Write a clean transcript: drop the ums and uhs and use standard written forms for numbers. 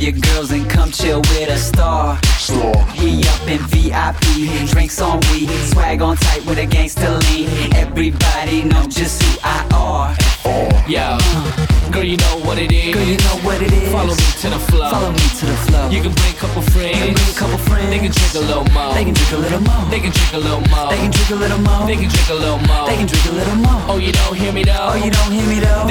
your girls and come chill with a star. We up in VIP, drinks on we, swag on tight with a gangster lean. Everybody know just who I are. Yo, girl, you know what it is. Girl, you know what it is. Follow me to the flow. Follow me to the flow. You can bring a couple friends. You can bring a couple friends. They can drink a little more. They can drink a little more. They can drink a little more. They can drink a little more. They can drink a little more. They can drink a little more. Oh, you don't hear me though. Oh, you don't hear me though.